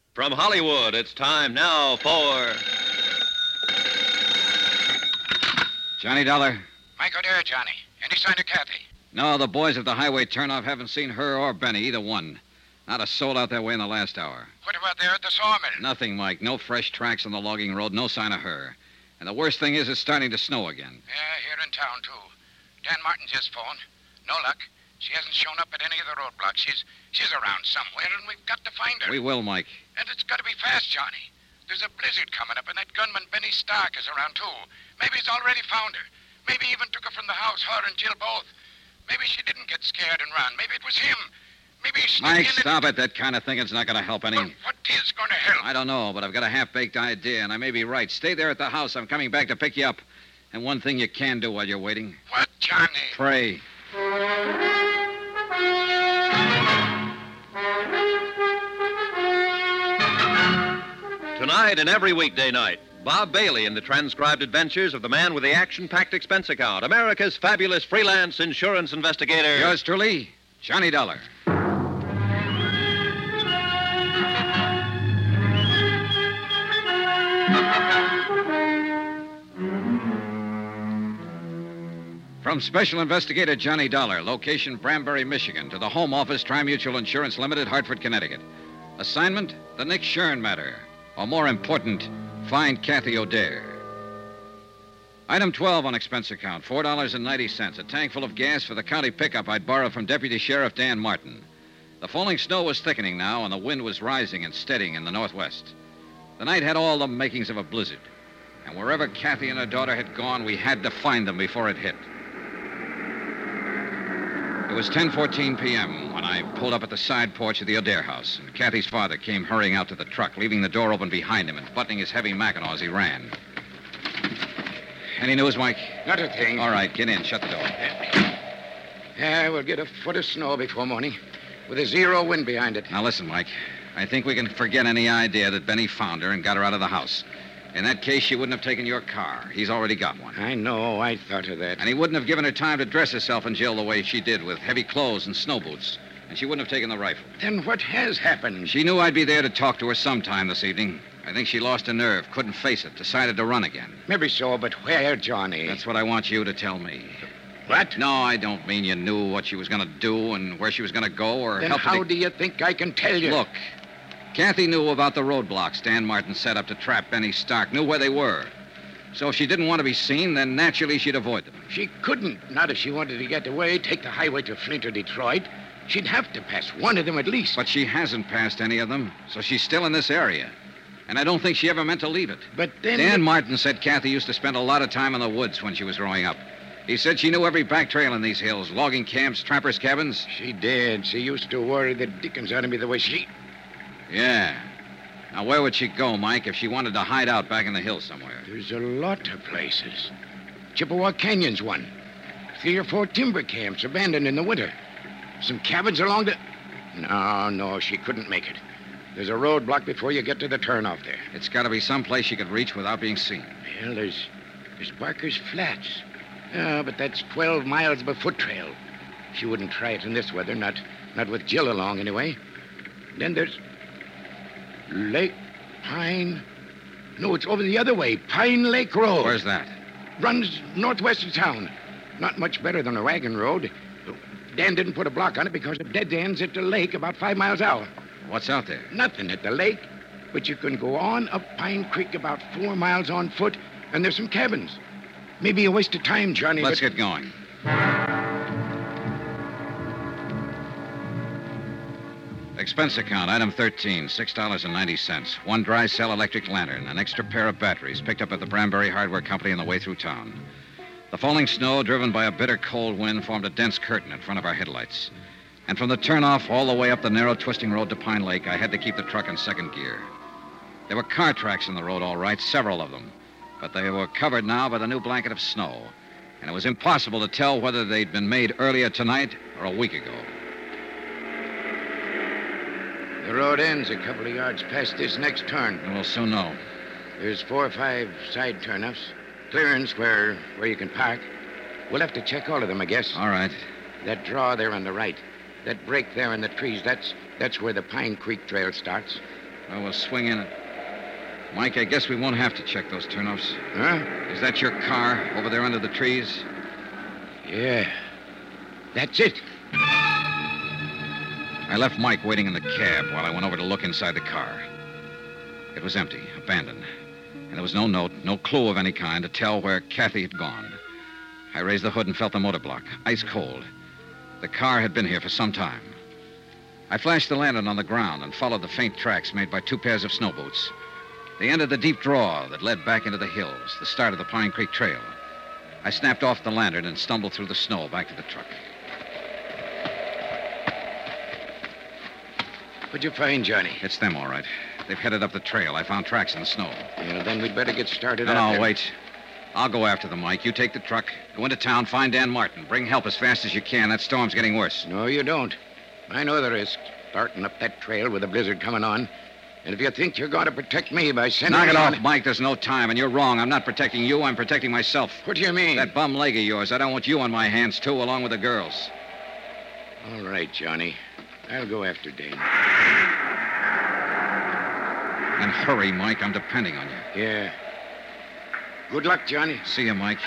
From Hollywood, it's time now for... Johnny Dollar? Mike O'Dare, Johnny. Any sign of Kathy? No, the boys at the highway turnoff haven't seen her or Benny, either one. Not a soul out that way in the last hour. What about there at the sawmill? Nothing, Mike. No fresh tracks on the logging road, no sign of her. And the worst thing is it's starting to snow again. Yeah, here in town, too. Dan Martin just phoned. No luck. She hasn't shown up at any of the roadblocks. She's around somewhere, and we've got to find her. We will, Mike. And it's got to be fast, Johnny. There's a blizzard coming up, and that gunman Benny Stark is around, too. Maybe he's already found her. Maybe he even took her from the house, her and Jill both. Maybe she didn't get scared and run. Maybe it was him. Maybe he snuck in Mike, stop it. That kind of thinking's not going to help any... Well, what is going to help? I don't know, but I've got a half-baked idea, and I may be right. Stay there at the house. I'm coming back to pick you up. And one thing you can do while you're waiting. What, Johnny? Pray. Tonight and every weekday night, Bob Bailey in the transcribed adventures of the man with the action-packed expense account, America's fabulous freelance insurance investigator. Yours truly, Johnny Dollar. From Special Investigator Johnny Dollar, location Branbury, Michigan, to the Home Office, Tri-Mutual Insurance Limited, Hartford, Connecticut. Assignment, the Nick Shern matter. Or more important, find Kathy O'Dare. Item 12 on expense account, $4.90. A tank full of gas for the county pickup I'd borrowed from Deputy Sheriff Dan Martin. The falling snow was thickening now, and the wind was rising and steadying in the northwest. The night had all the makings of a blizzard. And wherever Kathy and her daughter had gone, we had to find them before it hit. It was 10:14 p.m. when I pulled up at the side porch of the O'Dare house, and Kathy's father came hurrying out to the truck, leaving the door open behind him and buttoning his heavy mackinaw as he ran. Any news, Mike? Not a thing. All right, get in. Shut the door. Yeah, we'll get a foot of snow before morning, with a zero wind behind it. Now, listen, Mike. I think we can forget any idea that Benny found her and got her out of the house. In that case, she wouldn't have taken your car. He's already got one. I know. I thought of that. And he wouldn't have given her time to dress herself and Jill the way she did, with heavy clothes and snow boots. And she wouldn't have taken the rifle. Then what has happened? She knew I'd be there to talk to her sometime this evening. I think she lost her nerve, couldn't face it, decided to run again. Maybe so, but where, Johnny? That's what I want you to tell me. What? No, I don't mean you knew what she was going to do and where she was going to go or Then help how do you think I can tell you? Look, Kathy knew about the roadblocks Dan Martin set up to trap Benny Stark, knew where they were. So if she didn't want to be seen, then naturally she'd avoid them. She couldn't. Not if she wanted to get away, take the highway to Flint or Detroit. She'd have to pass one of them at least. But she hasn't passed any of them, so she's still in this area. And I don't think she ever meant to leave it. But then... Dan Martin said Kathy used to spend a lot of time in the woods when she was growing up. He said she knew every back trail in these hills, logging camps, trappers' cabins. She did. She used to worry the dickens out of me the way she... Yeah. Now, where would she go, Mike, if she wanted to hide out back in the hills somewhere? There's a lot of places. Chippewa Canyon's one. 3 or 4 timber camps abandoned in the winter. Some cabins along the... No, she couldn't make it. There's a roadblock before you get to the turnoff there. It's got to be someplace she could reach without being seen. Well, there's Barker's Flats. But that's 12 miles of a foot trail. She wouldn't try it in this weather, not with Jill along anyway. Then there's Lake Pine. No, it's over the other way. Pine Lake Road. Where's that? Runs northwest of town. Not much better than a wagon road. Dan didn't put a block on it because it dead ends at the lake about 5 miles out. What's out there? Nothing at the lake. But you can go on up Pine Creek about 4 miles on foot, and there's some cabins. Maybe a waste of time, Johnny. Let's get going. Expense account, item 13, $6.90. 1 dry cell electric lantern, an extra pair of batteries picked up at the Branbury Hardware Company on the way through town. The falling snow, driven by a bitter cold wind, formed a dense curtain in front of our headlights. And from the turnoff all the way up the narrow twisting road to Pine Lake, I had to keep the truck in second gear. There were car tracks in the road, all right, several of them. But they were covered now by the new blanket of snow. And it was impossible to tell whether they'd been made earlier tonight or a week ago. The road ends a couple of yards past this next turn. And we'll soon know. There's 4 or 5 side turnoffs. Clearance where you can park. We'll have to check all of them, I guess. All right. That draw there on the right. That break there in the trees, that's where the Pine Creek Trail starts. Well, we'll swing in it. Mike, I guess we won't have to check those turnoffs. Huh? Is that your car over there under the trees? Yeah. That's it. I left Mike waiting in the cab while I went over to look inside the car. It was empty, abandoned. And there was no note, no clue of any kind to tell where Kathy had gone. I raised the hood and felt the motor block, ice cold. The car had been here for some time. I flashed the lantern on the ground and followed the faint tracks made by 2 pairs of snow boots. They entered the deep draw that led back into the hills, the start of the Pine Creek Trail. I snapped off the lantern and stumbled through the snow back to the truck. What'd you find, Johnny? It's them, all right. They've headed up the trail. I found tracks in the snow. Yeah, then we'd better get started No, out no, there. wait. I'll go after them, Mike. You take the truck, go into town, find Dan Martin. Bring help as fast as you can. That storm's getting worse. No, you don't. I know the risk. Starting up that trail with a blizzard coming on. And if you think you're going to protect me by sending Knock it me off, on... Mike. There's no time, and you're wrong. I'm not protecting you. I'm protecting myself. What do you mean? That bum leg of yours. I don't want you on my hands, too, along with the girls. All right, Johnny. I'll go after Dane. And hurry, Mike. I'm depending on you. Yeah. Good luck, Johnny. See you, Mike.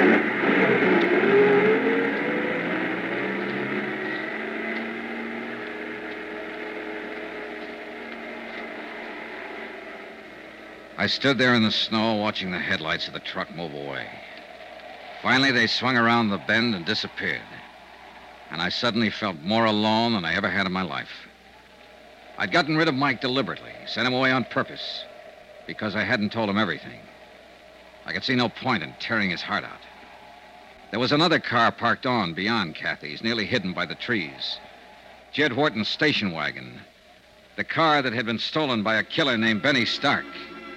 I stood there in the snow watching the headlights of the truck move away. Finally, they swung around the bend and disappeared. And I suddenly felt more alone than I ever had in my life. I'd gotten rid of Mike deliberately, sent him away on purpose, because I hadn't told him everything. I could see no point in tearing his heart out. There was another car parked on beyond Kathy's, nearly hidden by the trees. Jed Wharton's station wagon. The car that had been stolen by a killer named Benny Stark.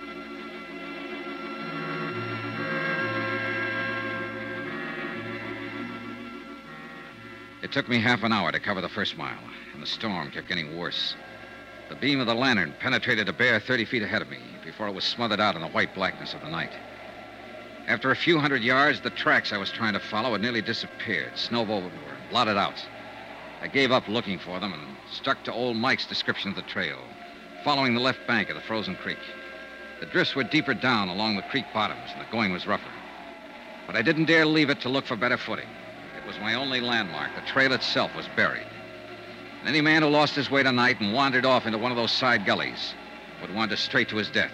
It took me half an hour to cover the first mile, and the storm kept getting worse. The beam of the lantern penetrated a bare 30 feet ahead of me before it was smothered out in the white blackness of the night. After a few hundred yards, the tracks I was trying to follow had nearly disappeared, snowed over, blotted out. I gave up looking for them and stuck to old Mike's description of the trail, following the left bank of the frozen creek. The drifts were deeper down along the creek bottoms, and the going was rougher. But I didn't dare leave it to look for better footing. It was my only landmark. The trail itself was buried. And any man who lost his way tonight and wandered off into one of those side gullies would wander straight to his death.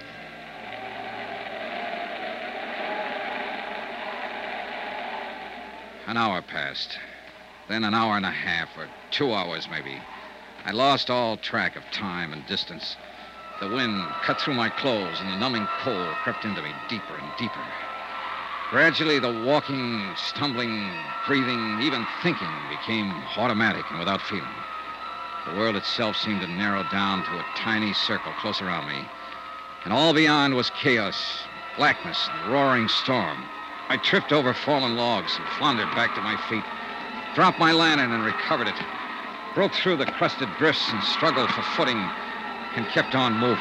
An hour passed. Then an hour and a half, or 2 hours maybe. I lost all track of time and distance. The wind cut through my clothes, and the numbing cold crept into me deeper and deeper. Gradually, the walking, stumbling, breathing, even thinking became automatic and without feeling. The world itself seemed to narrow down to a tiny circle close around me. And all beyond was chaos, blackness, and roaring storm. I tripped over fallen logs and floundered back to my feet, dropped my lantern and recovered it, broke through the crusted drifts and struggled for footing, and kept on moving.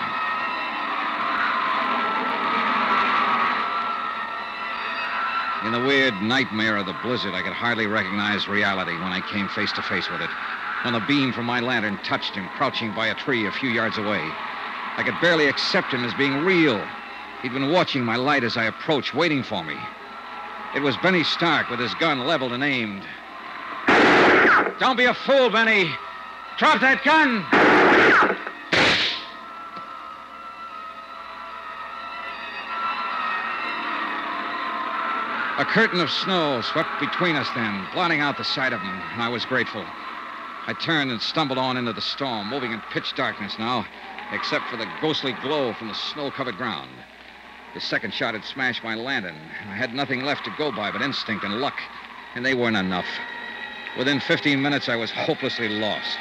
In the weird nightmare of the blizzard, I could hardly recognize reality when I came face to face with it. When the beam from my lantern touched him, crouching by a tree a few yards away. I could barely accept him as being real. He'd been watching my light as I approached, waiting for me. It was Benny Stark with his gun leveled and aimed. Don't be a fool, Benny. Drop that gun! A curtain of snow swept between us then, blotting out the sight of him, and I was grateful. I turned and stumbled on into the storm, moving in pitch darkness now, except for the ghostly glow from the snow-covered ground. His second shot had smashed my lantern. I had nothing left to go by but instinct and luck, and they weren't enough. Within 15 minutes, I was hopelessly lost.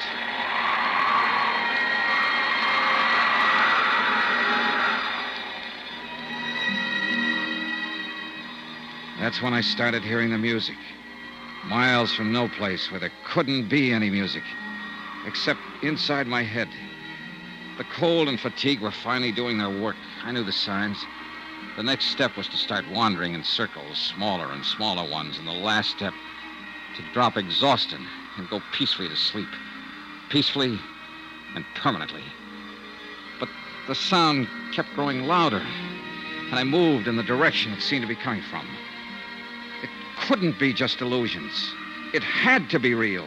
That's when I started hearing the music. Miles from no place where there couldn't be any music, except inside my head. The cold and fatigue were finally doing their work. I knew the signs. The next step was to start wandering in circles, smaller and smaller ones, and the last step, to drop exhausted and go peacefully to sleep. Peacefully and permanently. But The sound kept growing louder, and I moved in the direction it seemed to be coming from. It couldn't be just illusions. It had to be real.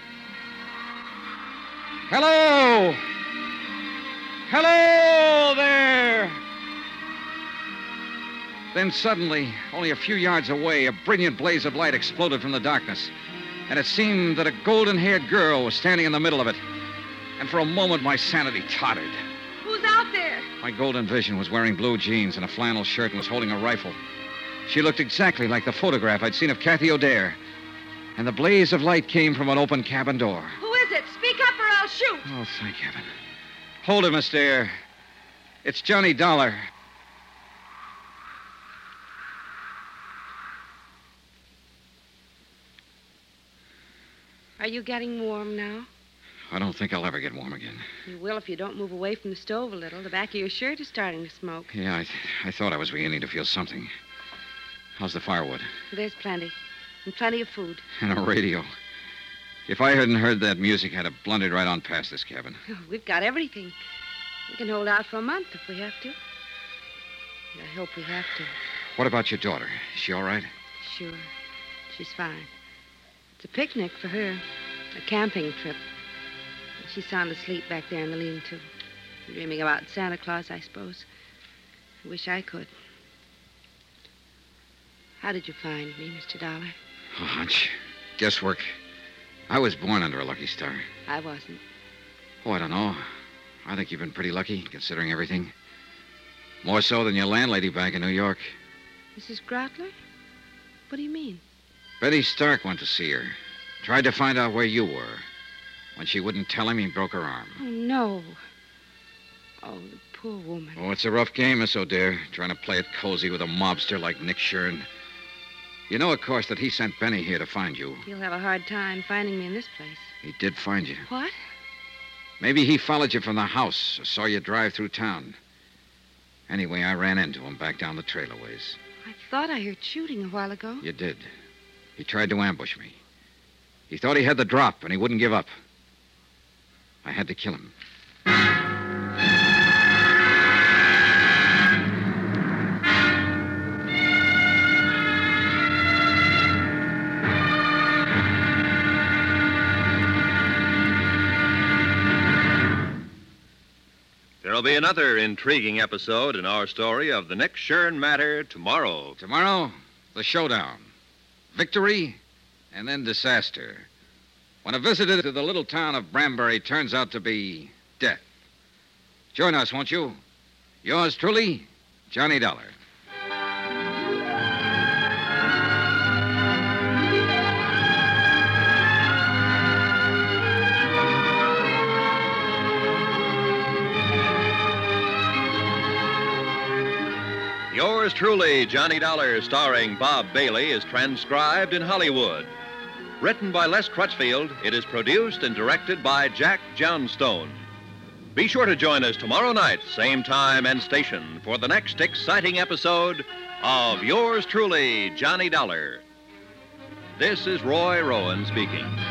Hello! Hello there! Then suddenly, only a few yards away, a brilliant blaze of light exploded from the darkness, and it seemed that a golden-haired girl was standing in the middle of it. And for a moment, my sanity tottered. Who's out there? My golden vision was wearing blue jeans and a flannel shirt and was holding a rifle. She looked exactly like the photograph I'd seen of Kathy O'Dare. And the blaze of light came from an open cabin door. Who is it? Speak up or I'll shoot. Oh, thank heaven. Hold it, Miss Dare. It's Johnny Dollar. Are you getting warm now? I don't think I'll ever get warm again. You will if you don't move away from the stove a little. The back of your shirt is starting to smoke. Yeah, I thought I was beginning to feel something. How's the firewood? There's plenty. And plenty of food. And a radio. If I hadn't heard that music, I'd have blundered right on past this cabin. Oh, we've got everything. We can hold out for a month if we have to. I hope we have to. What about your daughter? Is she all right? Sure. She's fine. It's a picnic for her. A camping trip. She's sound asleep back there in the lean-to. Dreaming about Santa Claus, I suppose. I wish I could. How did you find me, Mr. Dollar? A hunch. Guesswork. I was born under a lucky star. I wasn't. Oh, I don't know. I think you've been pretty lucky, considering everything. More so than your landlady back in New York. Mrs. Grottler? What do you mean? Betty Stark went to see her. Tried to find out where you were. When she wouldn't tell him, he broke her arm. Oh, no. Oh, the poor woman. Oh, it's a rough game, Miss O'Dare, trying to play it cozy with a mobster like Nick Shern. You know, of course, that he sent Benny here to find you. He'll have a hard time finding me in this place. He did find you. What? Maybe he followed you from the house or saw you drive through town. Anyway, I ran into him back down the trailerways. I thought I heard shooting a while ago. You did. He tried to ambush me. He thought he had the drop, and he wouldn't give up. I had to kill him. There'll be another intriguing episode in our story of the Nick Shern matter tomorrow. Tomorrow, the showdown. Victory, and then disaster. When a visitor to the little town of Branbury turns out to be death. Join us, won't you? Yours truly, Johnny Dollar. Yours truly, Johnny Dollar, starring Bob Bailey, is transcribed in Hollywood. Written by Les Crutchfield, it is produced and directed by Jack Johnstone. Be sure to join us tomorrow night, same time and station, for the next exciting episode of Yours truly, Johnny Dollar. This is Roy Rowan speaking.